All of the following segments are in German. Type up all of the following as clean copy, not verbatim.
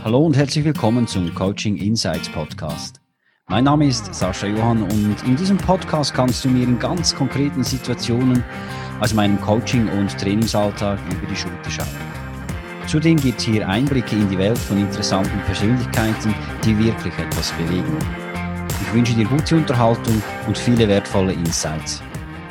Hallo und herzlich willkommen zum Coaching Insights Podcast. Mein Name ist Sascha Johann und in diesem Podcast kannst du mir in ganz konkreten Situationen aus meinem Coaching- und Trainingsalltag über die Schulter schauen. Zudem gibt es hier Einblicke in die Welt von interessanten Persönlichkeiten, die wirklich etwas bewegen. Ich wünsche dir gute Unterhaltung und viele wertvolle Insights.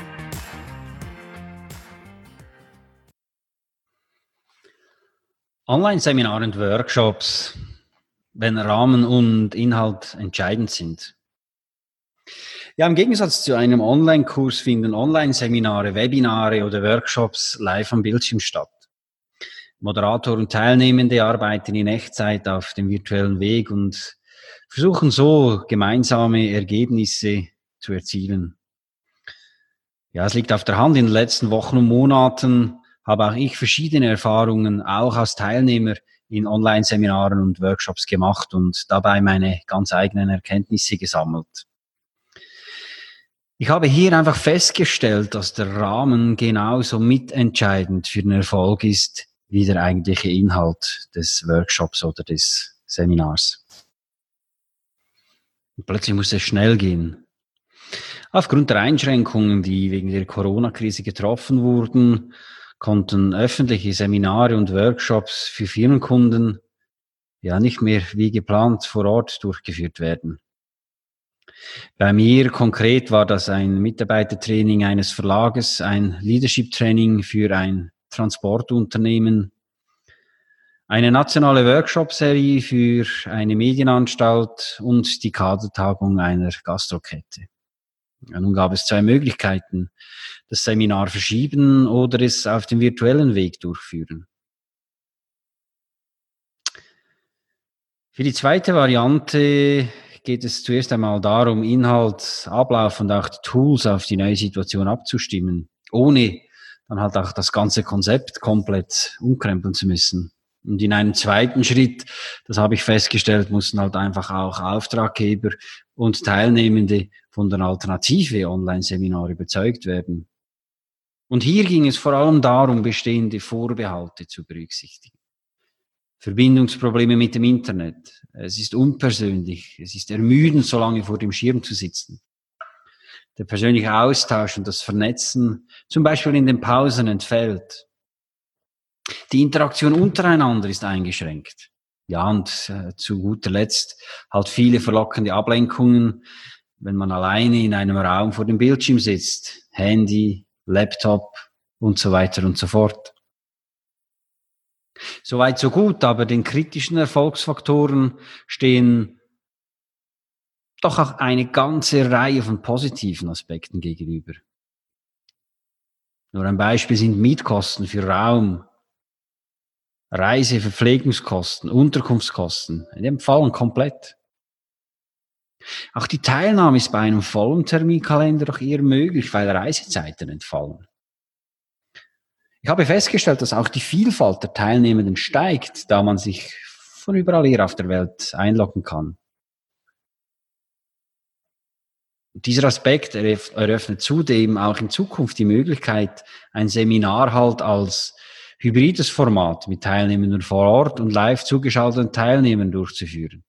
Online-Seminare und Workshops, wenn Rahmen und Inhalt entscheidend sind. Ja, im Gegensatz zu einem Online-Kurs finden Online-Seminare, Webinare oder Workshops live am Bildschirm statt. Moderator und Teilnehmende arbeiten in Echtzeit auf dem virtuellen Weg und versuchen so gemeinsame Ergebnisse zu erzielen. Ja, es liegt auf der Hand, in den letzten Wochen und Monaten habe auch ich verschiedene Erfahrungen, auch als Teilnehmer in Online-Seminaren und Workshops gemacht und dabei meine ganz eigenen Erkenntnisse gesammelt. Ich habe hier einfach festgestellt, dass der Rahmen genauso mitentscheidend für den Erfolg ist, wie der eigentliche Inhalt des Workshops oder des Seminars. Und plötzlich muss es schnell gehen. Aufgrund der Einschränkungen, die wegen der Corona-Krise getroffen wurden, konnten öffentliche Seminare und Workshops für Firmenkunden ja nicht mehr wie geplant vor Ort durchgeführt werden. Bei mir konkret war das ein Mitarbeitertraining eines Verlages, ein Leadership-Training für ein Transportunternehmen, eine nationale Workshop-Serie für eine Medienanstalt und die Kadertagung einer Gastrokette. Ja, nun gab es zwei Möglichkeiten: das Seminar verschieben oder es auf dem virtuellen Weg durchführen. Für die zweite Variante geht es zuerst einmal darum, Inhalt, Ablauf und auch die Tools auf die neue Situation abzustimmen, ohne dann halt auch das ganze Konzept komplett umkrempeln zu müssen. Und in einem zweiten Schritt, das habe ich festgestellt, mussten halt einfach auch Auftraggeber und Teilnehmende von der Alternative Online-Seminar überzeugt werden. Und hier ging es vor allem darum, bestehende Vorbehalte zu berücksichtigen. Verbindungsprobleme mit dem Internet. Es ist unpersönlich. Es ist ermüdend, so lange vor dem Schirm zu sitzen. Der persönliche Austausch und das Vernetzen, zum Beispiel in den Pausen, entfällt. Die Interaktion untereinander ist eingeschränkt. Ja, und zu guter Letzt halt viele verlockende Ablenkungen, wenn man alleine in einem Raum vor dem Bildschirm sitzt. Handy, Laptop und so weiter und so fort. Soweit so gut, aber den kritischen Erfolgsfaktoren stehen doch auch eine ganze Reihe von positiven Aspekten gegenüber. Nur ein Beispiel sind Mietkosten für Raum, Verpflegungskosten, Unterkunftskosten. Die entfallen komplett. Auch die Teilnahme ist bei einem vollen Terminkalender doch eher möglich, weil Reisezeiten entfallen. Ich habe festgestellt, dass auch die Vielfalt der Teilnehmenden steigt, da man sich von überall her auf der Welt einloggen kann. Dieser Aspekt eröffnet zudem auch in Zukunft die Möglichkeit, ein Seminar halt als hybrides Format mit Teilnehmenden vor Ort und live zugeschalteten Teilnehmern durchzuführen.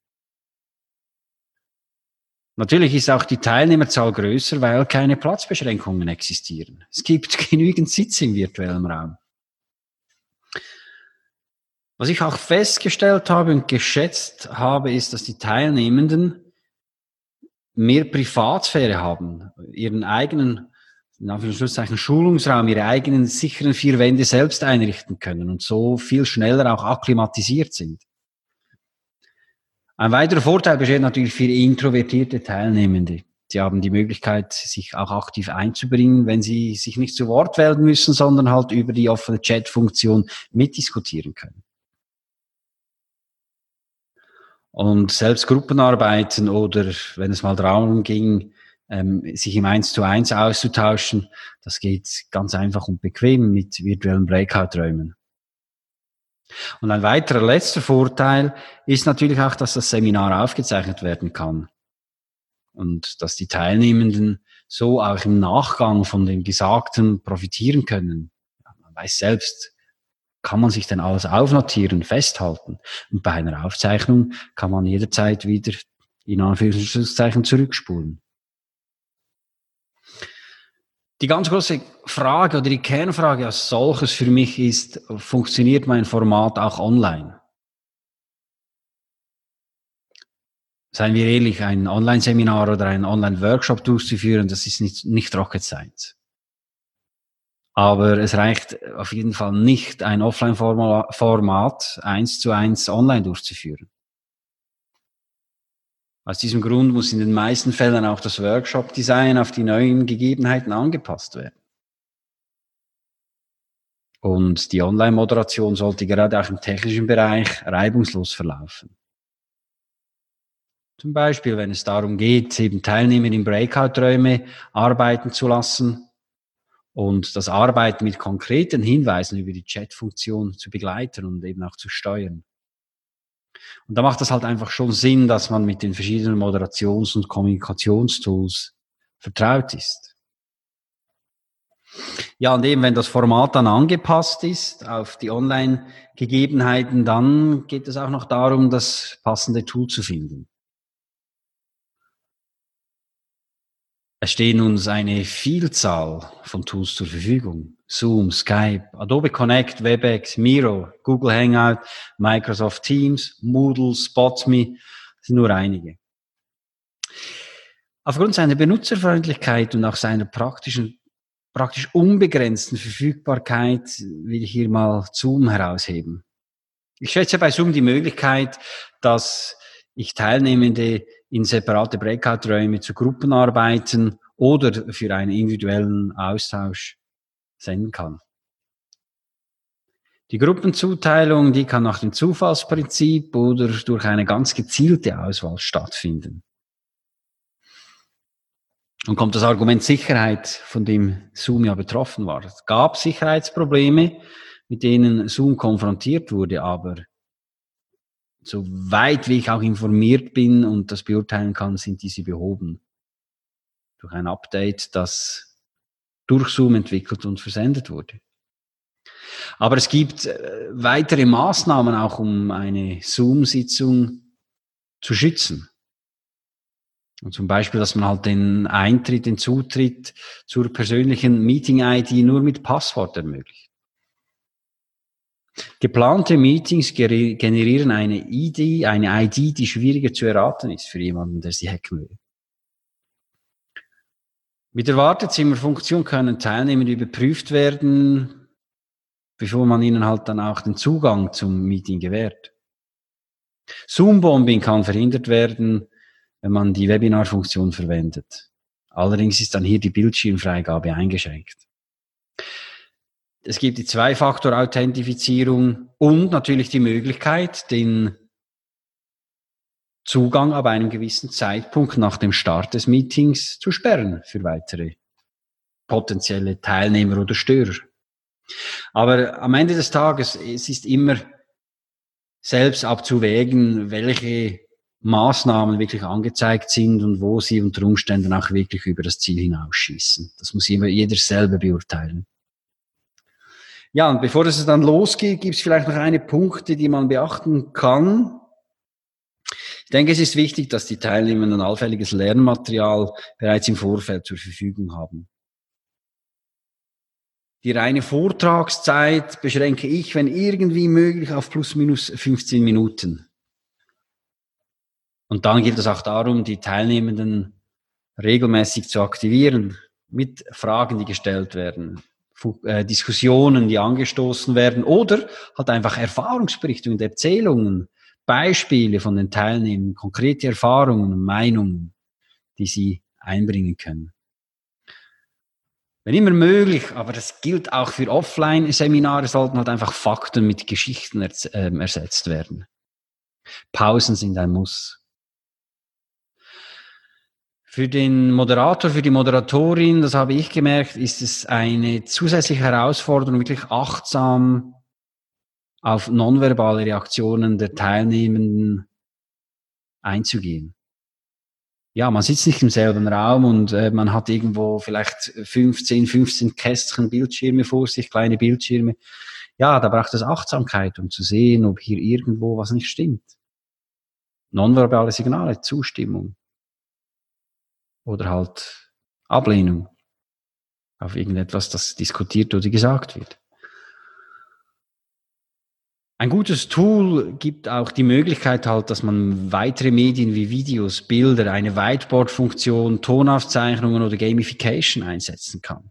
Natürlich ist auch die Teilnehmerzahl größer, weil keine Platzbeschränkungen existieren. Es gibt genügend Sitze im virtuellen Raum. Was ich auch festgestellt habe und geschätzt habe, ist, dass die Teilnehmenden mehr Privatsphäre haben, ihren eigenen, in Anführungszeichen, Schulungsraum, ihre eigenen sicheren 4 Wände selbst einrichten können und so viel schneller auch akklimatisiert sind. Ein weiterer Vorteil besteht natürlich für introvertierte Teilnehmende. Sie haben die Möglichkeit, sich auch aktiv einzubringen, wenn sie sich nicht zu Wort melden müssen, sondern halt über die offene Chat-Funktion mitdiskutieren können. Und selbst Gruppenarbeiten oder wenn es mal darum ging, sich im 1:1 auszutauschen, das geht ganz einfach und bequem mit virtuellen Breakout-Räumen. Und ein weiterer letzter Vorteil ist natürlich auch, dass das Seminar aufgezeichnet werden kann und dass die Teilnehmenden so auch im Nachgang von dem Gesagten profitieren können. Man weiß selbst, kann man sich dann alles aufnotieren, festhalten. Und bei einer Aufzeichnung kann man jederzeit wieder in Anführungszeichen zurückspulen. Die ganz große Frage oder die Kernfrage als solches für mich ist, funktioniert mein Format auch online? Seien wir ehrlich, ein Online-Seminar oder einen Online-Workshop durchzuführen, das ist nicht Rocket Science. Aber es reicht auf jeden Fall nicht, ein Offline-Format 1:1 online durchzuführen. Aus diesem Grund muss in den meisten Fällen auch das Workshop-Design auf die neuen Gegebenheiten angepasst werden. Und die Online-Moderation sollte gerade auch im technischen Bereich reibungslos verlaufen. Zum Beispiel, wenn es darum geht, eben Teilnehmer in Breakout-Räume arbeiten zu lassen und das Arbeiten mit konkreten Hinweisen über die Chat-Funktion zu begleiten und eben auch zu steuern. Und da macht es halt einfach schon Sinn, dass man mit den verschiedenen Moderations- und Kommunikationstools vertraut ist. Ja, und eben, wenn das Format dann angepasst ist auf die Online-Gegebenheiten, dann geht es auch noch darum, das passende Tool zu finden. Es stehen uns eine Vielzahl von Tools zur Verfügung. Zoom, Skype, Adobe Connect, WebEx, Miro, Google Hangout, Microsoft Teams, Moodle, Spotme, sind nur einige. Aufgrund seiner Benutzerfreundlichkeit und auch seiner praktisch unbegrenzten Verfügbarkeit will ich hier mal Zoom herausheben. Ich schätze bei Zoom die Möglichkeit, dass ich Teilnehmende in separate Breakout-Räume zu Gruppenarbeiten oder für einen individuellen Austausch senden kann. Die Gruppenzuteilung, die kann nach dem Zufallsprinzip oder durch eine ganz gezielte Auswahl stattfinden. Und kommt das Argument Sicherheit, von dem Zoom ja betroffen war. Es gab Sicherheitsprobleme, mit denen Zoom konfrontiert wurde, aber soweit wie ich auch informiert bin und das beurteilen kann, sind diese behoben. Durch ein Update, das durch Zoom entwickelt und versendet wurde. Aber es gibt weitere Maßnahmen auch, um eine Zoom-Sitzung zu schützen. Und zum Beispiel, dass man halt den Zutritt zur persönlichen Meeting-ID nur mit Passwort ermöglicht. Geplante Meetings generieren eine ID, die schwieriger zu erraten ist für jemanden, der sie hacken will. Mit der Wartezimmerfunktion können Teilnehmer überprüft werden, bevor man ihnen halt dann auch den Zugang zum Meeting gewährt. Zoom-Bombing kann verhindert werden, wenn man die Webinar-Funktion verwendet. Allerdings ist dann hier die Bildschirmfreigabe eingeschränkt. Es gibt die Zwei-Faktor-Authentifizierung und natürlich die Möglichkeit, den Zugang ab einem gewissen Zeitpunkt nach dem Start des Meetings zu sperren für weitere potenzielle Teilnehmer oder Störer. Aber am Ende des Tages, es ist immer selbst abzuwägen, welche Maßnahmen wirklich angezeigt sind und wo sie unter Umständen auch wirklich über das Ziel hinausschießen. Das muss jeder selber beurteilen. Ja, und bevor es dann losgeht, gibt es vielleicht noch eine Punkte, die man beachten kann. Ich denke, es ist wichtig, dass die Teilnehmer ein allfälliges Lernmaterial bereits im Vorfeld zur Verfügung haben. Die reine Vortragszeit beschränke ich, wenn irgendwie möglich, auf plus minus 15 Minuten. Und dann geht es auch darum, die Teilnehmenden regelmäßig zu aktivieren mit Fragen, die gestellt werden, Diskussionen, die angestoßen werden oder halt einfach Erfahrungsberichte und Erzählungen, Beispiele von den Teilnehmern, konkrete Erfahrungen und Meinungen, die sie einbringen können. Wenn immer möglich, aber das gilt auch für Offline-Seminare, sollten halt einfach Fakten mit Geschichten ersetzt werden. Pausen sind ein Muss. Für den Moderator, für die Moderatorin, das habe ich gemerkt, ist es eine zusätzliche Herausforderung, wirklich achtsam auf nonverbale Reaktionen der Teilnehmenden einzugehen. Ja, man sitzt nicht im selben Raum und man hat irgendwo vielleicht 15 Kästchen Bildschirme vor sich, kleine Bildschirme. Ja, da braucht es Achtsamkeit, um zu sehen, ob hier irgendwo was nicht stimmt. Nonverbale Signale, Zustimmung oder halt Ablehnung auf irgendetwas, das diskutiert oder gesagt wird. Ein gutes Tool gibt auch die Möglichkeit halt, dass man weitere Medien wie Videos, Bilder, eine Whiteboard-Funktion, Tonaufzeichnungen oder Gamification einsetzen kann.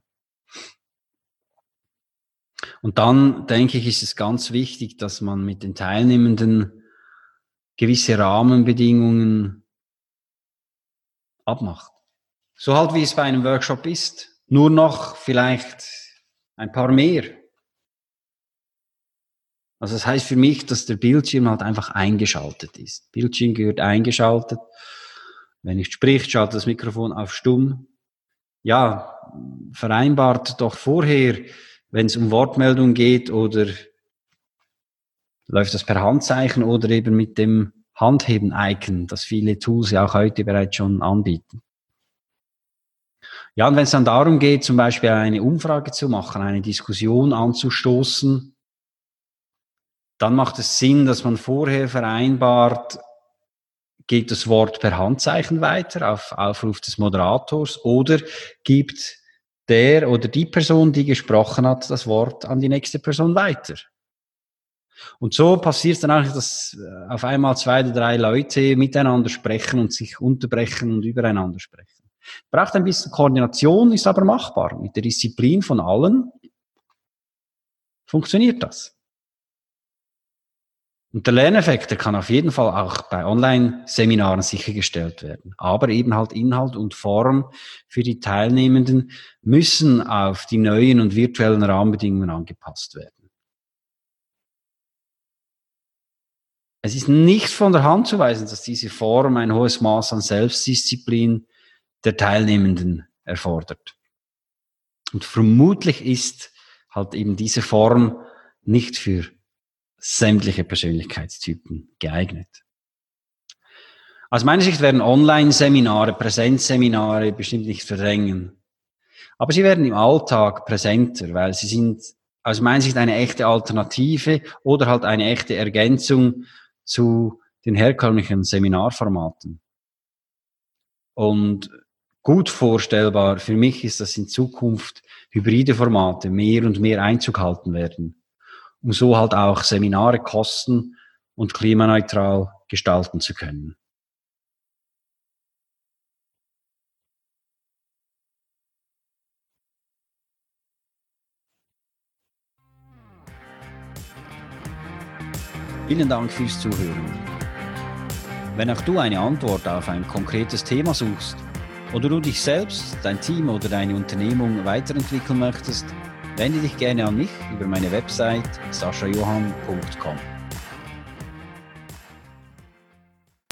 Und dann, denke ich, ist es ganz wichtig, dass man mit den Teilnehmenden gewisse Rahmenbedingungen abmacht. So halt, wie es bei einem Workshop ist. Nur noch vielleicht ein paar mehr. Also das heißt für mich, dass der Bildschirm halt einfach eingeschaltet ist. Bildschirm gehört eingeschaltet. Wenn nicht spricht, schaltet das Mikrofon auf stumm. Ja, vereinbart doch vorher, wenn es um Wortmeldung geht, oder läuft das per Handzeichen oder eben mit dem Handheben-Icon, das viele Tools ja auch heute bereits schon anbieten. Ja, und wenn es dann darum geht, zum Beispiel eine Umfrage zu machen, eine Diskussion anzustoßen, dann macht es Sinn, dass man vorher vereinbart, geht das Wort per Handzeichen weiter auf Aufruf des Moderators oder gibt der oder die Person, die gesprochen hat, das Wort an die nächste Person weiter. Und so passiert es dann auch, dass auf einmal 2 oder 3 Leute miteinander sprechen und sich unterbrechen und übereinander sprechen. Braucht ein bisschen Koordination, ist aber machbar. Mit der Disziplin von allen funktioniert das. Und der Lerneffekt, der kann auf jeden Fall auch bei Online-Seminaren sichergestellt werden. Aber eben halt Inhalt und Form für die Teilnehmenden müssen auf die neuen und virtuellen Rahmenbedingungen angepasst werden. Es ist nicht von der Hand zu weisen, dass diese Form ein hohes Maß an Selbstdisziplin der Teilnehmenden erfordert. Und vermutlich ist halt eben diese Form nicht für sämtliche Persönlichkeitstypen geeignet. Aus meiner Sicht werden Online-Seminare, Präsenzseminare bestimmt nicht verdrängen. Aber sie werden im Alltag präsenter, weil sie sind aus meiner Sicht eine echte Alternative oder halt eine echte Ergänzung zu den herkömmlichen Seminarformaten. Und gut vorstellbar für mich ist, dass in Zukunft hybride Formate mehr und mehr Einzug halten werden, um so halt auch Seminare kosten- und klimaneutral gestalten zu können. Vielen Dank fürs Zuhören. Wenn auch du eine Antwort auf ein konkretes Thema suchst oder du dich selbst, dein Team oder deine Unternehmung weiterentwickeln möchtest, wende dich gerne an mich über meine Website saschajohann.com.